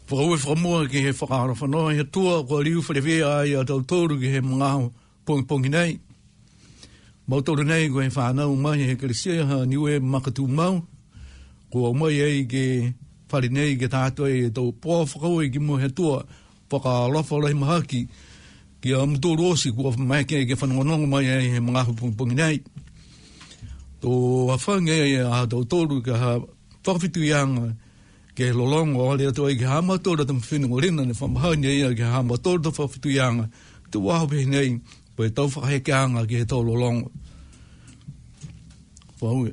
Whakau e whakamua ki he whakaara whanoa he tua kua liu whalewea ai a tautoru ki he mngāho pongi nei. Mautoru nei ko he whanau mai he keresia ha niwe makatu mau. Kua mai ei ke whare nei ke tātua e tau pō whakau e ki mo he tua whakarafa rai mahaki ki a mtoru osi kua whamaike ke whanongonongo mai ei he mngāho pongi nei. Tō hawhange e a tautoru ka ha whakawhitu ianga ke lolongo o lea toa i ke hamatora tam whenungo rina ne whamahani ia ke hamatora ta whawhitu ianga te wahape nei po e tau whakaheke anga ke he tau lolongo. Whaue.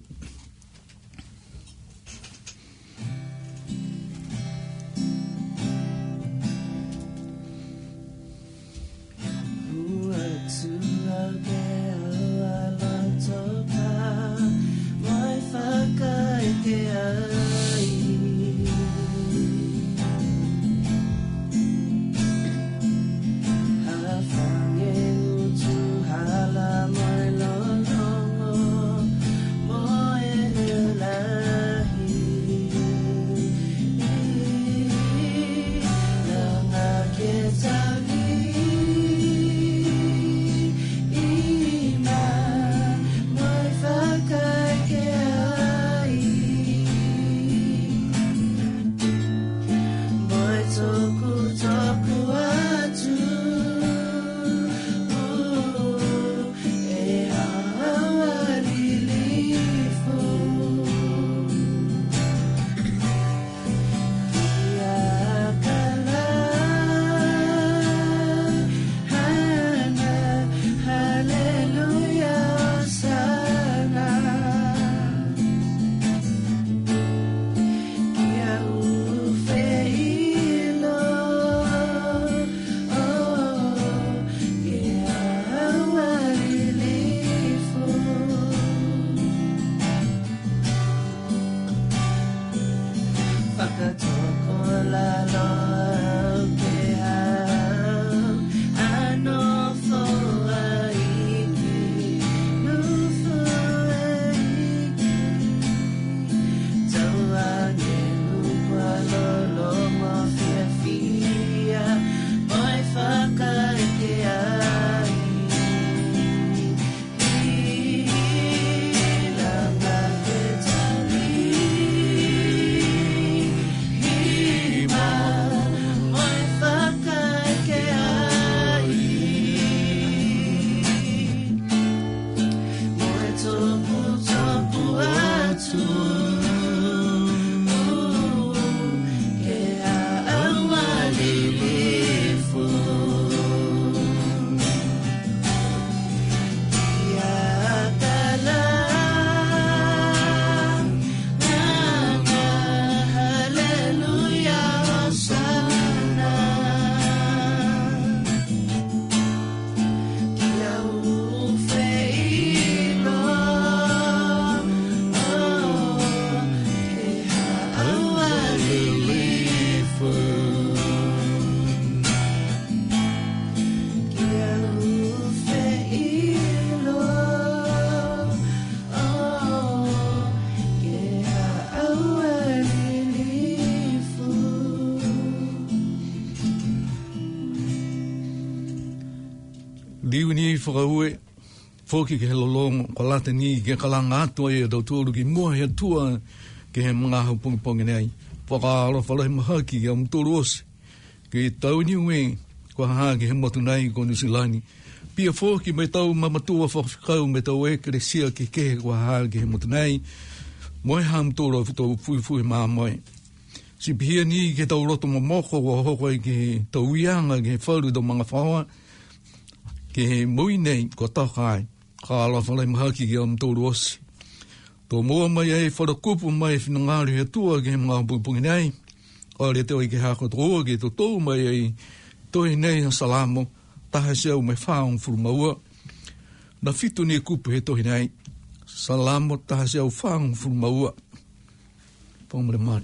Liuni whakaue, whoki ke he lolongo, ko lata ni ke kalanga atua e tautoro ki mua he tua ke he mga hau pongi nei. Whakaaro whalahi mahaki ke amtoro osi, ke tau ni ue, ko haha ke he motu nei ko Nusilani. Pia whoki me tau mamatua whakakau me tau e kere sia ke kehe ko haha ke he motu nei, moe ha amtoro tau fui maa moe. Si pihia ni ke tau roto mamoko wa hoko i ke tau ianga ke he whauru do mga whaua, ke he mui nei ko takai, ka ala whalai mahaki ki amtoro osi. Tō mua mai e wharakupu mai whinangāri he tua ke he mga pungi nei, o re teo i ke hako tō ke tō tō mai e toi nei ha salamo, taha seu mai whaong furu maua. Na fitu ni kupu he toi nei, salamo taha seu whaong furu maua. Pōmare mari.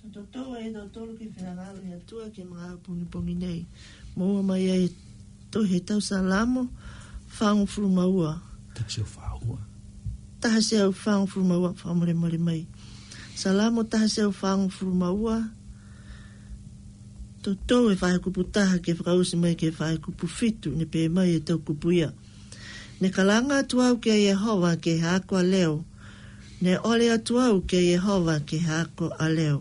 Toto e do tolu ki whenangalo i atua ki mga pungi nei. Moa mai e to he tau salamo whangu furu maua. Taha se au whaua. Taha se au whangu furu maua whamore mare mai. Salamo taha se au whangu furu maua. Toto e whae kupu taha ke whakausi mai ke whae kupu fitu ne pe mai e tau kupu ia. Ne kalanga atuau ke Yehova ke hako a leo. Ne ole atuau ke Yehova ke hako a leo.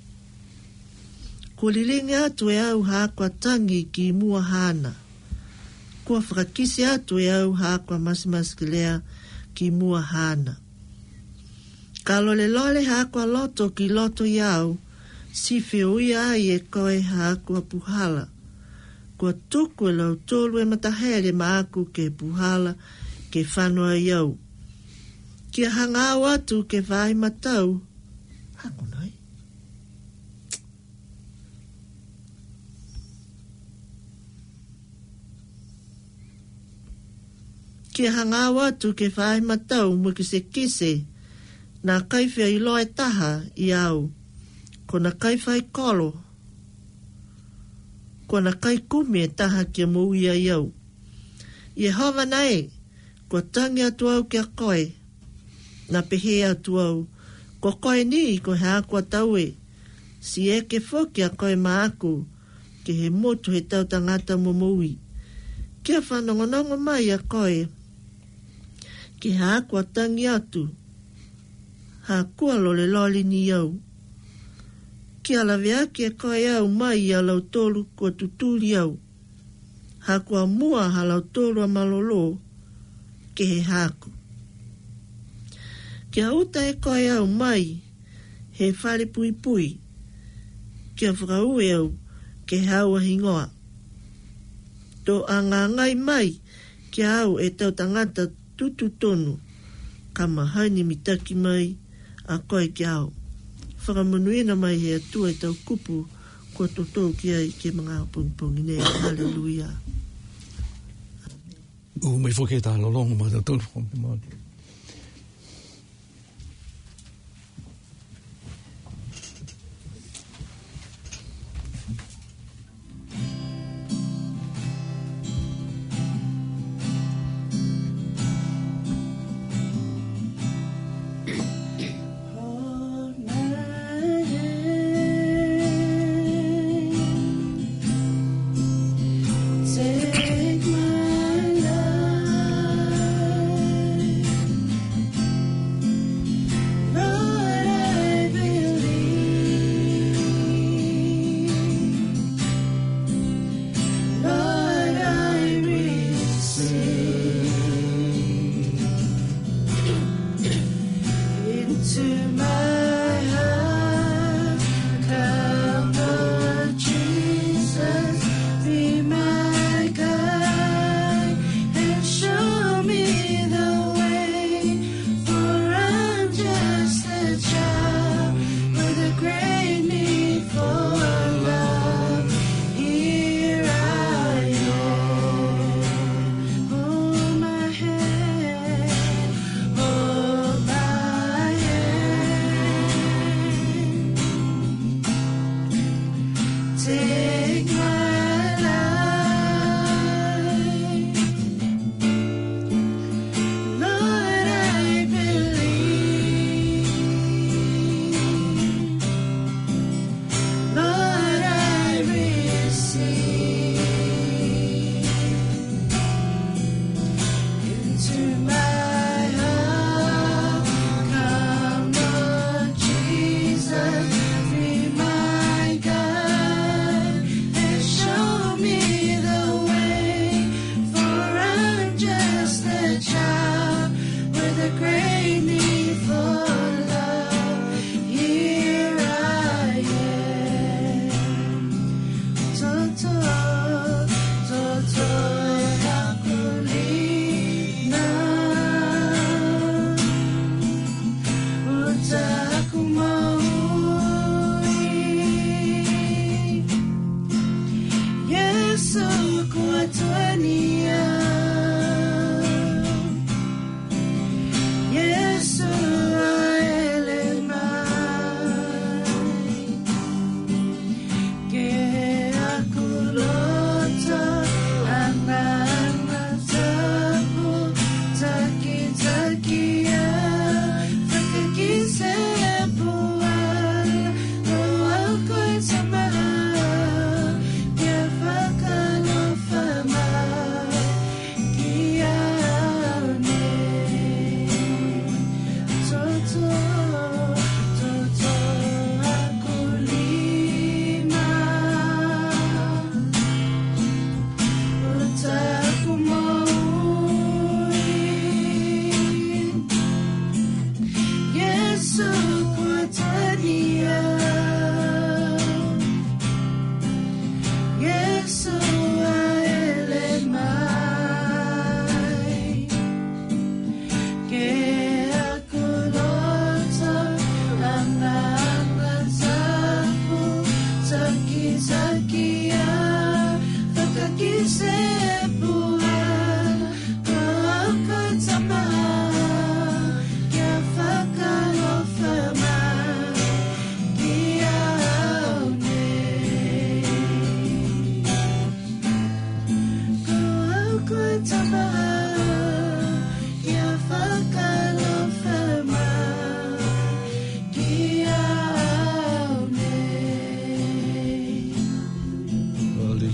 Kulilinga atu e au hako a tangi ki mua hana. Kua whakakisi atu e au hako a masimaskilea ki mua hana. Ka lole lole hako a loto ki loto iau, si whiuia ai e koe hako a puhala. Kua tuku e lau tolu e matahere ma aku ke puhala ke whanua iau. Kia hangau atu ke vai matau, hako nai. Kia hangau atu ke vai matau mo kise, na kaiwhia i loe taha i au, ko na kaiwhai kolo, ko na kai kumi e taha kia mouia iau. Yehova nei, ko tangi atu au kia koe, na pehe atu au, ko koe ni ko he akua taue, si e ke whoki a koe maaku, ke he motu he tau tangata mo moui. Kia whanongonongo mai a koe, ke he akua tangi atu, ha kua lole loli ni au. Kia lawea ke koe au mai a lau tolu kua tuturi au. Ha kua mua ha lau tolu a malolo ke he haku. Kia uta e koe au mai he whare pui pui. Kia whakaue au ke haua hingoa. To angangai mai kia au e tau tangata tutu tonu. Kama haini mitaki mai a koe kia au. Whakamanuina mai he atua e tau kupu kua totou ki ai ke mga pongpongi nei. Hallelujah. Mai whoke tā lolongo ma tau tolu.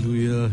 Hallelujah.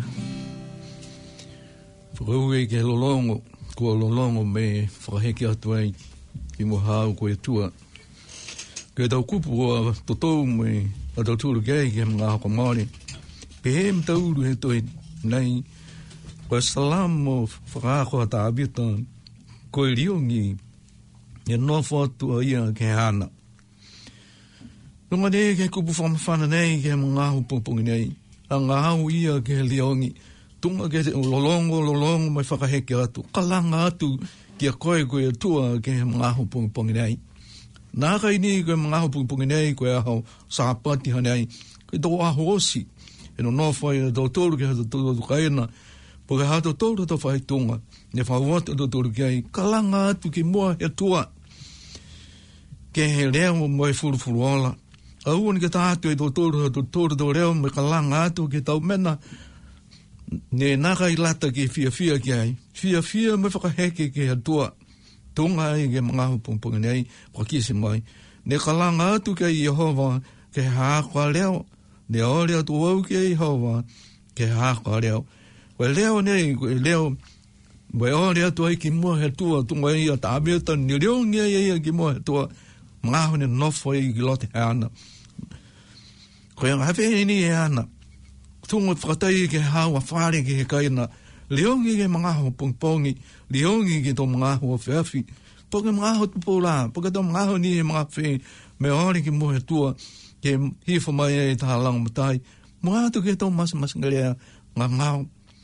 Whakauwe ke lolongo, kua lolongo me whakaheke atu ai ki mo hao koe tua. Ke tau kupu o totou me a tau tūru kei ke mga hako Māori. Pe he mtauru he toi nei, koe salam o whakaako a ta abita, koe riongi, e nofo atu a ia ke hana. Nunga ne ke kupu whamawhana nei ke mga hupupungi nei, a ngā hau ia ke riongi, tunga ke lolongo mai whakaheke atu, kalanga atu ki a koe tua ke mga hupupungi nei. Nā kai ni koe mga hupupungi nei, koe ahau sāpati hanei, koe tō aho osi, e no nofai tō tōru ke hata tōru kaina, po ke hata tōru tō whai tunga, ne whawata tō tōru kei, kalanga atu ki mua he tua, ke he reo mai furu ola. Au ni ke tātu e tō tōru tō reo mai kalanga atu ke tau mena, ne naka i lata ke fia ki ai, fia mai whakaheke ke he tua, tunga ai ke mga hupupungi nei, kwa kisi mai, ne kalanga atu ke Yehova, ke hākua reo, ne ore atu au ke Yehova, ke hākua reo. Koe leo nei, koe leo, koe ore atu ai ki mua he tua, tunga ia ta abiata, ni reo ngia ia ki mua he tua, mga hone nofo i ki lote he ana. Koe anga hawhi ni he ana, tunga whakatai ke hawa whare ke he kaina, leongi ke mga ho pongpongi, leongi ke tō mga ho whiawhi, poke mga ho tupōra, poke tō mga ho ni he mga whi, me ore ki mua he tua, ke hifo mai e taha langa matai, mua atu ke tō masa ngarea ngā ngāo.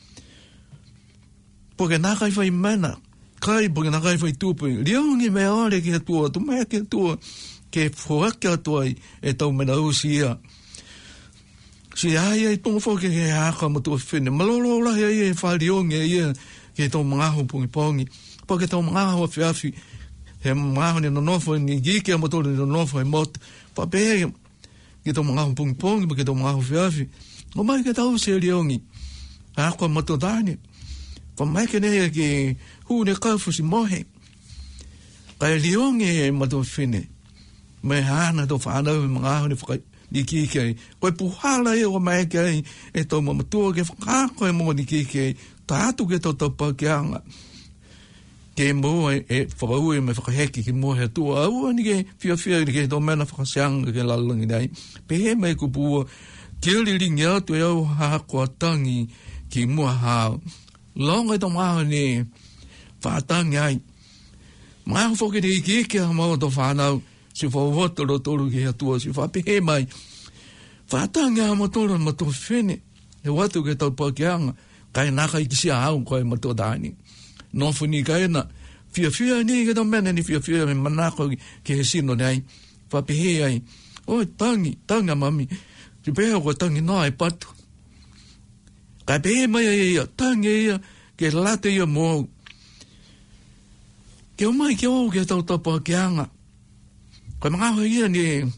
Poke nā kai whai mana, kai poke nā kai whai tūpui, leongi me ore ki he tua, tu mea ki he tua, ke whoake atu ai e tau mena usi ia. Si ai tonga whoke he haka matua whine, malolo lahi ai e whaariongi ia ke tō mga ho pongi, poke tō mga ho whiawhi, he mga ho ni nonofo ni gike a matua ni nonofo he mot, whapea ke tō mga ho pongi, ke tō mga ho whiawhi, o mai ke tau se riongi, haka matua tāne, whamai ke nei ke hūne kaufusi mohe, kai riongi e matua whine, me hana tō whanau mga ho ni whakai, ni kikei, koe puhala e o mai kei, e tau mamatua ke whakako e mo ni kikei, tātu ke tau pakeanga, ke mua e whakaue me whakaheki ki mua he tua, aua ni ke whiawhia ni ke tau mena whakasianga ke lalangi nei, pehe mai kupua, ke riringi atu e au hako atangi ki mua hao, longa e tau maha ni whaatangi ai, maha whoke ni kikei ha maua tau whanau, si whawata rotoru ki atua, si whapehe mai. Whatangi a matora mato whine, he watu ke tau pakeanga, kai naka i kisia hau koe mato dani. Nofu ni kai na, whiawhia ni ke tau mena ni whiawhia me manako ki he sino nei, whapehe ai, oi tanga mami, si pehe ko tangi noa e patu. Kai pehe mai ia, tangi ia, ke late ia mou. Ke o mai ke o ke tau pakeanga, koe mga hoa ia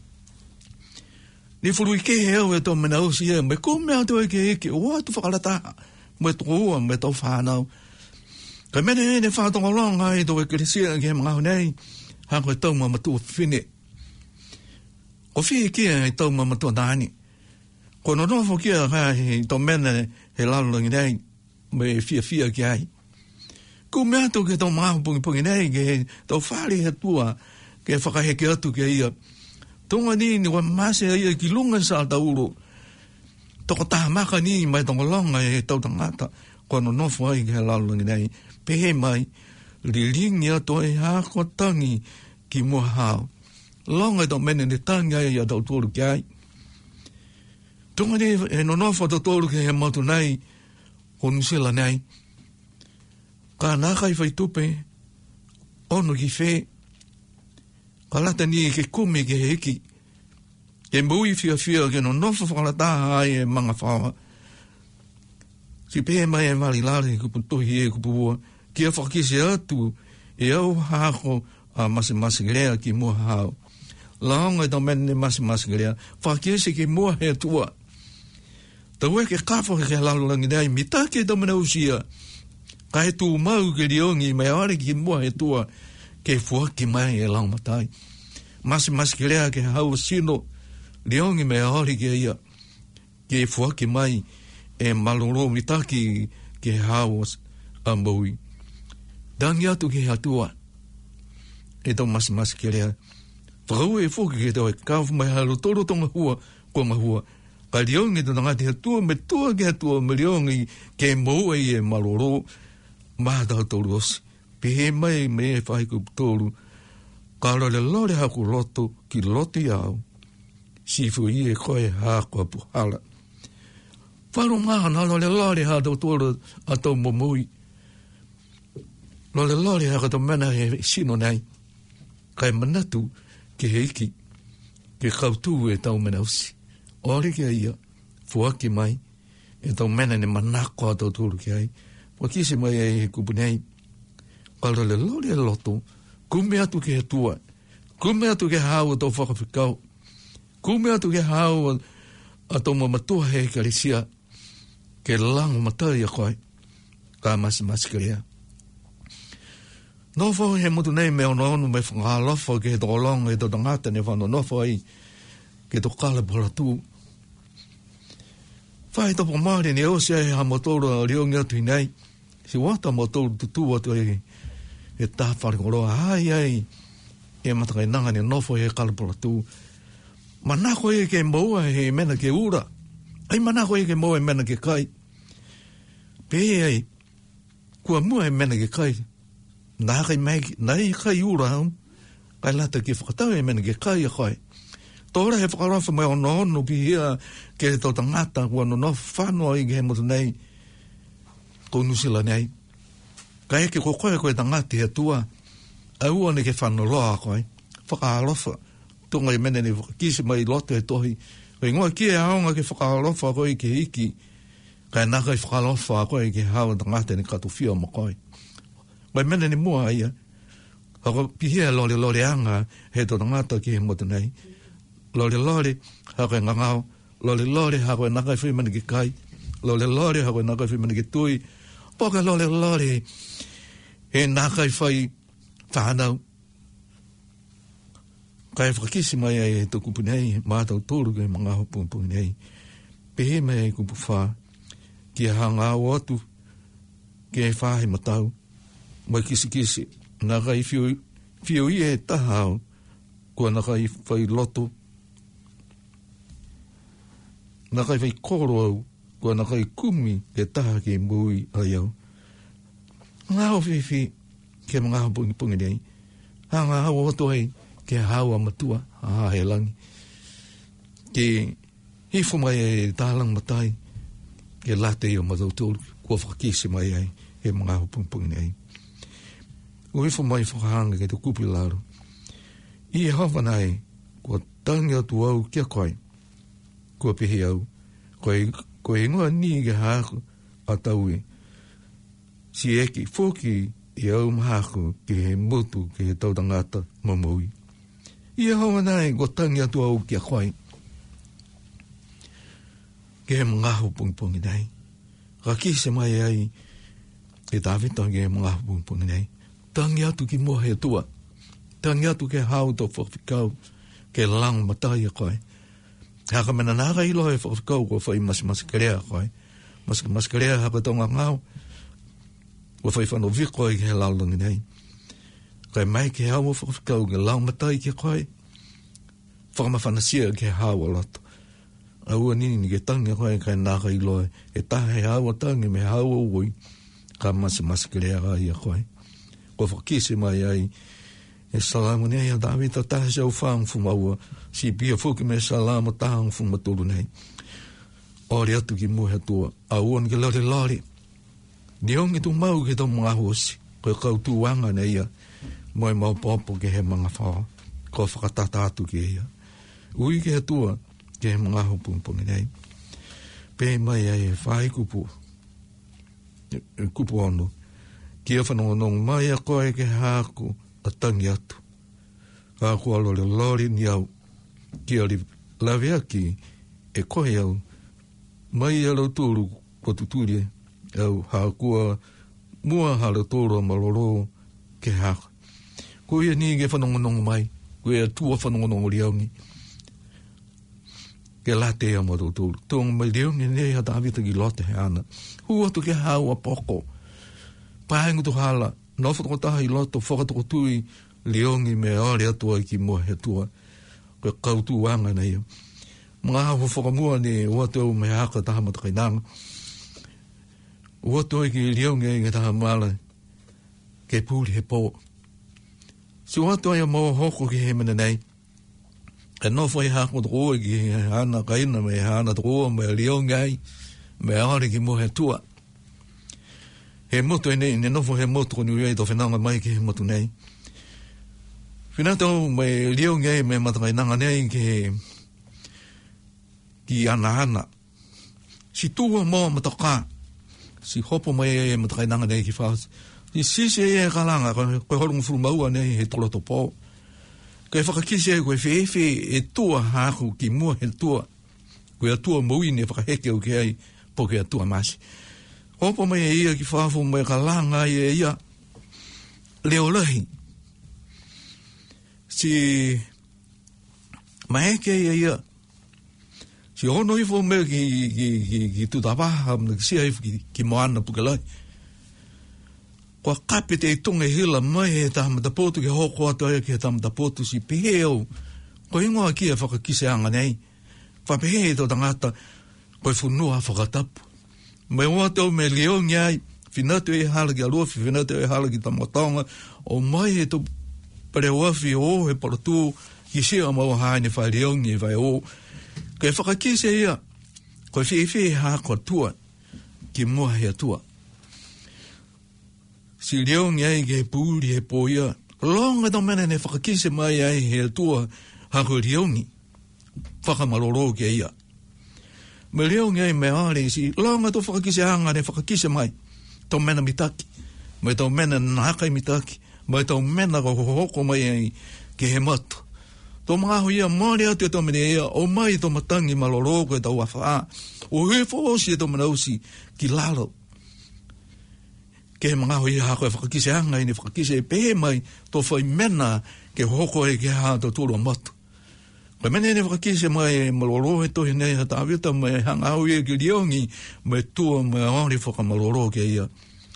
ni furui ke heo e tō mena usi ia, me kome atu e ke eke, o atu whakarata, me tō ua, me tō whanau. Koe mene e ne whātonga longa e tō e keresia ke mga hoa nei, hako e tau mamatua whine. Ko whie kia e tau mamatua nani. Ko no nofo kia he tō mena he lalulangi nei, me whia ki ai. Kome atu ke tō mga pungi nei, ke tō whare he tua, ke whakaheke atu ke ia. Tonga ni wa mase ia ki lunga sa tauro. Toko tahamaka ni mai tonga longa e tau tangata. Kono nofo ai ke lalulangi nei. Pehe mai, riringi ato e hako tangi ki mua hao. Longa e tau mene ne tangi ai a tau tōru ki ai. Tonga ni e no nofo tau tōru ke he matu nei, konu sila nei. Ka naka i whai tupe, ono ki whee, ka lata ni ke kume ke heki, ke mui whiawhia ke no nofo whakalataha ai e manga whawa. Si pehe mai e wali lare kupu tohi e kupu ua, ki a whakisi atu e au hako a masi grea ki mua hao. Laonga e tau mene masi grea, whakisi ki mua he tua. Tau e ke kawha ke lalulangi nei, mita ke tau mena usia, ka he tū mau ke riongi mai aare ki mua he tua, ke fuaki mai e lau matai. Masi ke rea ke hau sino, riongi me aori ke ia, ke fuaki mai e maloro mitaki ke hawas a maui. Dangi atu ke hatua. E tau mas ke rea. Whakau e whoki ke tau e kafu mai halo toro tonga hua kua mahua. Ka riongi tō ngati hatua me tua ke hatua me riongi ke maua i e maloro mahata toru osi. Pehe mai me e whaiku toru. Ka lore lore haku loto ki loti au. Sifu i e koe hako puhala. Wharo maha na lore hata toru ato momui. Lore haka to mena he sino nei. Kai manatu ke heiki. Ke kautu e tau mena usi. Ori ke ia. Fuaki mai. E tau mena ne manako ato toru ke ai. Wakisi mai e kupunei. Ka lore loto. Kume atu ke tua. Kume atu ke hau ato whakawhikau. Kume atu ke hau ato mamatua he karisia. Ke lango matai a koe. Ka masi karea. Nofo he mutu nei me ono me whangalofo ke he tolong e to tangata ne whano nofo ai. Ke to kala pola tu. Whai topo maari ni o sia he ha motoro riongi atu i nei. Si wata motoro tutu atu e. E tā wharekoroa, ai, e matakai nanga ni nofo he kalapura tū. Manako e ke maua he mena ke ura. Ai manako e ke maua he mena ke kai. Pe ai, kua mua he mena ke kai. Nā kai mai, nai kai ura hau. Kai lata ke whakatau he mena ke kai a kai. Tōra he whakarafa mai ono pi hia ke he tau tangata kua no nofo whanua i ke he motu nei. Ko nusila nei. Ka eke ko koe tangati he tua, aua ne ke whanoroa koe, whakaalofa, tonga i mene ni kisi mai loto e tohi, koe ngoa kia aonga ke whakaalofa koe ke hiki, kai naka i whakaalofa koe ke hawa tangati ni katufia mo koe. Koe mene ni mua ia, hako pihia lore anga he to tangata ki he motu nei, lore, hako e ngangao, lore, hako e naka i whimani ki kai, lore, hako e naka i whimani ki tui, poka lore, he nākai whai whanau. Kai whakisi mai e to kupunei, mātau tōru ke mga hopunei. Pehe mai e kupu whā, ki a hanga au atu, ki e whahe matau, mai kisi, nākai whio i e tahau, kua nākai whai loto, nākai whai koro au, kua nākai kumi ke taha ke mui ai au. Ngā o whiwhi ke mga pungi nei. Ngā hau o tohei ke hau a matua, a he langi. Ke hifu mai e tālang matai, ke late i o matau tōru, kua whakisi mai ai, he mga pungi nei. O hifu mai whakahanga ke te kupi laro. I e hawa nei, kua tangi atu au kia koe, kua pihi au, koe ingoa ni ke haku a tau e. Si eki whoki i au mahaku ki he mutu ki he tautangata mamui. I e hawa nai ko tangi atu au kia koe. Ki he mangahu pungi nei. Ka kise mai ai e tāwhita ki he mangahu pungi nei. Tangi atu ki mua he tua. Tangi atu ke hau tō whakawhikau ke lang matai a koe. Haka mena nāka ilo he whakawhikau ko whai masi karea koe. Masi karea haka tonga ngau. Wa whai whano viko i ke he laulangi nei. Kai mai ke hau o whakawhikau ke lau matai ke koe. Whakamawhanasia ke hau o lato. Aua nini ke tangi koe kai nāka ilo e taha he hau o tangi me hau o ui. Ka masi karea ai a koe. Ko whakisi mai ai. E salamu nei a Dawita taha siau whaang fumaua. Si pia whuki me salamu tahang fumaturu nei. Ori atu ki muhe tua. Aua ni ke lori. Diongi tu mau ke tau mga hosi, koe kautu wanga na ia, moe mau popo ke he mga whaa, ko whakatata atu ke ia. Ui ke atua ke he mga hopungi nei. Pe mai ai e whai kupu ono, kia whanongonong mai a koe ke hāku a tangi atu. Hāku alo le lori ni au, kia li lawe aki e koe au, mai alo tūru ko tuturie, au hākua mua hara tōra maroro ke hāka. Ko ia ni ke whanongonong mai, ko ia tua whanongonong riaungi. ke la te a mo tū. Tōng mai leo nge nei ha tāwita ki lote he ana. Hua tu ke hau a poko. Pāingu tu hala, nofa toko taha i loto, whakatoko tui leongi me aore atua ki mua he tua. Koe kautu wanga nei. Mga hawa whakamua ne ua tau me haka taha matakai nanga. Ua tau ki leongi nge taha mala ke pūli he pō. Si ua tau ia mō hoko ki he mena nei. E nofo i hako tō ki he hana kaina me hana tō me leongi ai me aore ki mua he tua. He moto nei, ne nofo he moto ko niui to whenanga mai ki he moto nei. Whenatau mai leo ngai me matakai nanga nei ki ana. Si tua mo mataka. Si hopo mai e matakai nanga nei ki whaas. Si sisi e kalanga, koe horungu furu maua nei he toloto pō. Koe whakakisi e koe whiwhi e tua haku ki mua he tua. Koe a tua mauini e whakaheke au ki ai po ke a tua masi. Hopo mai e ia ki whaafu mai kalanga e ia leo lahi. Si maeke e ia. Si hono ifo mea ki tutawaha ki sia ifu ki moana pukelai. Kua kapete e tunga hila mai e taha matapotu ki hoko atu aia ki he taha matapotu si peheo. Ko ingoa kia whakakise anga nei. Whapehe e tō tangata koe whunua whakatapu. Mai oa tau me leongi ai, whinatu e hala ki aluafi, whinatu e hala ki tamatonga, o mai e tō pare oafi o he paratu, ki sia mau haine whai leongi e whai o. Koe whakakise ia, koe whiwhi hako atua, ki mua he atua. Si leongi ai ke pūri he pō ia, longa tau mena ne whakakise mai ai he atua hako leongi, whakamaroro ke ia. Me leo ngai me aare si longa to whakakise hanga ne whakakise mai. Tau mena mitaki. Me tau mena nakai mitaki. Me tau mena hoko mai ai ke he matu. Tau mga huia maare atu e tau mene ea o mai tau matangi maloro koe tau whawha. O he whaosi e tau mena usi ki lalo. Ke he mga huia hako e whakakise hanga ne whakakise e pehe mai to whai mena ke hoko e ke haa tau tūrua matu. Koe mene ne whakakise mai maloro he tohi nei hata awita mai hanga au e ki leongi mai tua mai aori whakamaloro ke ia.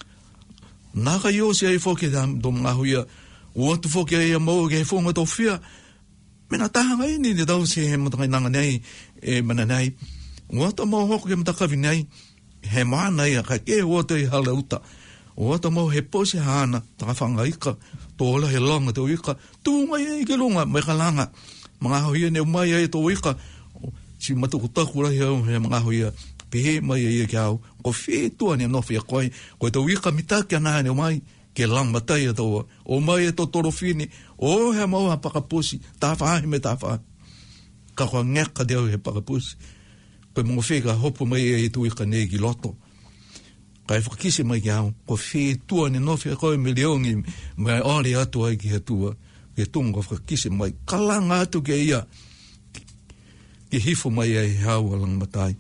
Naka i osi ai whoke do mga huia uatu whoke ai mau ke he whonga tau whia. Mena tahanga ini ne tau se he matakai nanga nei e mana nei. Uatu mau hoko ke matakawi nei he maana ia ka ke uatu i hala uta. Uatu mau he pose hana taka whanga ika tōla he longa tau ika tūnga i ke lunga mai kalanga. Mga hoia ne mai ai tō ika, si matukutaku rahi au he mga hoia, pehe mai ai ke au, ko whetua ne nofi a koe, koe tō ika mitaki anā ne mai, ke lang matai a tōa, o mai e tō toro whini, o he maua pakapusi, tā whaahi me tā whaahi. Ka koa ngeka deo he pakapusi, koe mga wheka hopo mai ai tō ika ne ki loto. Ka e whakise mai ke au, ko whetua ne nofi a koe me leongi, mai ore atu ai ki he tua, ke tunga whakakise mai, kalanga atu ke ia, ke hifo mai ai haua lang matai.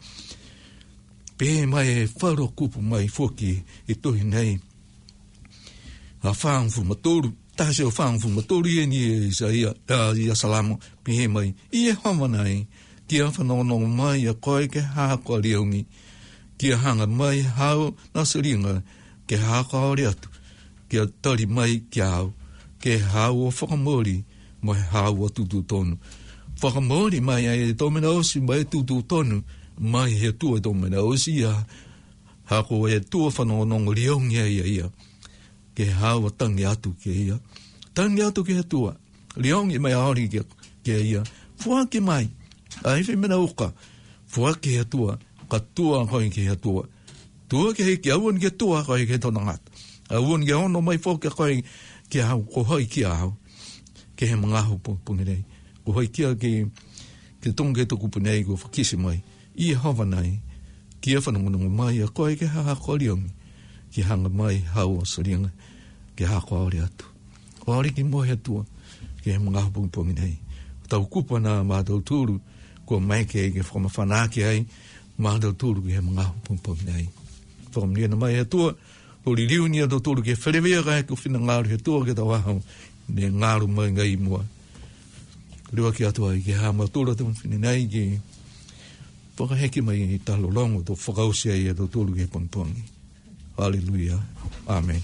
Pehe mai e wharo kupu mai whoki e tohi nei. A whaangfu matoru, tase o whaangfu matoru e ni e Isaia, ia salamo, pehe mai, i e hamanai, ki a whanonong mai a koe ke hako a leongi, ki a hanga mai hao nasaringa, ke hako a atu, ki a tari mai ki au, ke hau o whakamori mai hau o tutu tonu. Whakamori mai e tōmena osi mai tutu tonu mai he tua tōmena osi ia hako e tua whanonongo leongi ia. Ke hau o tangi atu ke ia. Tangi atu ke he tua. Leongi mai aori ke ia. Fuaki mai. Aiwhi mena uka. Fuaki he tua. Ka tua koe ke he tua. Tua ke he ki auan ke tua koe ke tonangat. Auan ke hono mai whoke koe ke hau, ko hoi kia hau, ke he mga hau pungi nei. Ko hoi kia ke tonga e toku punei, ko whakise mai, i e hawa nei, ki e whanongonongo mai, a koe ke hako leongi, ki hanga mai hau o saringa, ke hako aore atu. Ko aore ki mohe atua, ke he mga hau pungi nei. Tau kupa na mātau tūru, ko mai ke whakamawhanake ai, mātau tūru ki he mga hau pungi nei. Whakamnia na mai atua, Pori riu ni ato tōru ke wherewea kai ko whina ngāru he tōa ke tawahau ne ngāru mai ngai mua. Rua ki atua i ke hama tōra te mwhine nei ki Whakaheki mai i talolongo tō whakausia i tō tōru ke pangpangi. Hallelujah. Amen.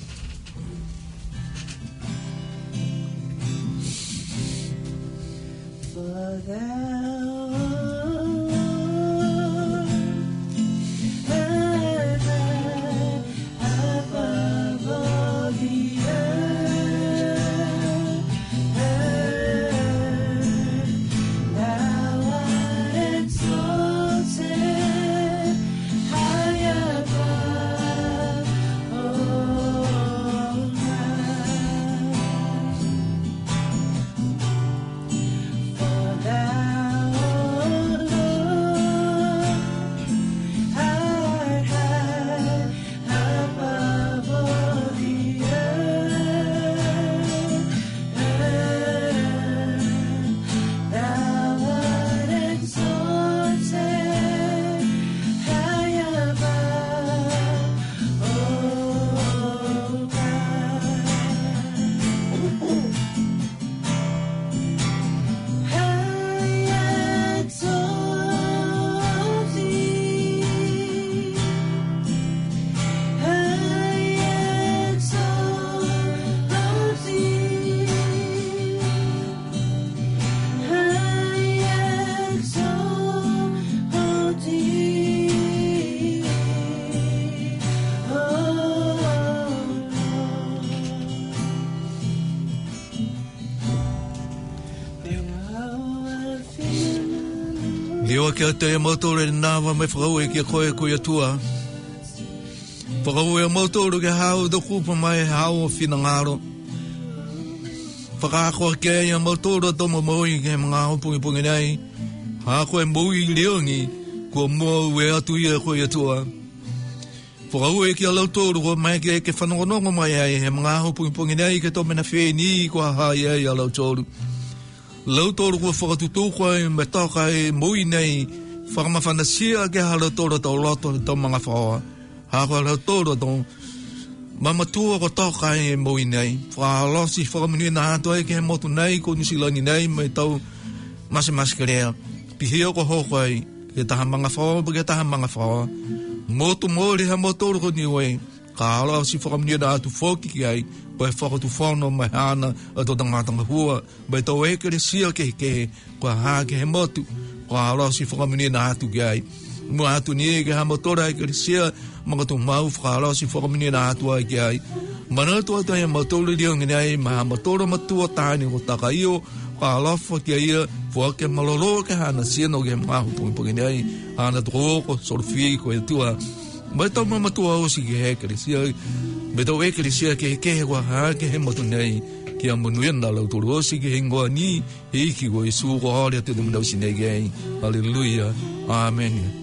Lewa kia te mautore nāwa me whakau e kia koe koe atua. Whakau e mautore ke hao da kupa mai hao o whina ngāro. Whakakoa kia e mautore tomo maui ke mga hopungi pungi nei. Hako e maui leongi kua mua ue atu ia koe atua. Whakau e kia lautore kua mai ke whanongonongo mai ai he mga hopungi pungi nei ke tōmena whēni kua hai ai a lautore. Lautoro kua whakatutuka e me taka e mui nei whakamawhanasia ke ha lautoro tau loto tau mga whaoa. Haka lautoro tau mamatua ko taka e mui nei. Whakalosi whakamunui na hatua e ke he motu nei ko Nisilani nei me tau masi karea. Pihia ko hoko ai ke taha mga whaoa ke taha mga whaoa. Motu mori ha motoro ko niwe. Ka alosi whakamunui na hatu whoki ki ai. Pai whakatu whono mai hana a tō tangatanga hua. Pai tau ekere sia ke kua haa ke he motu. Kua alosi whakamuni na hatu ki ai. Mua hatu ni e ke ha motora ekere sia mga tō mau whakalosi whakamuni na hatu ai ki ai. Mana tō atu hea motora rio ngini ai ma ha motora matua tāni ko taka io. Kua alofa ki ai whake malolo ke hana sia no ke mahu pungi ni ai. Hana tō ko sorfi ko e tua. Mai tau mamatua osi ke ekere sia. Me tau ekelesia ke he kua haa ke he motu nei ki a manuena lautoro osi ke he ngoa ni e iki ko e suko haere te te mundau sinei ke ai. Hallelujah. Amen.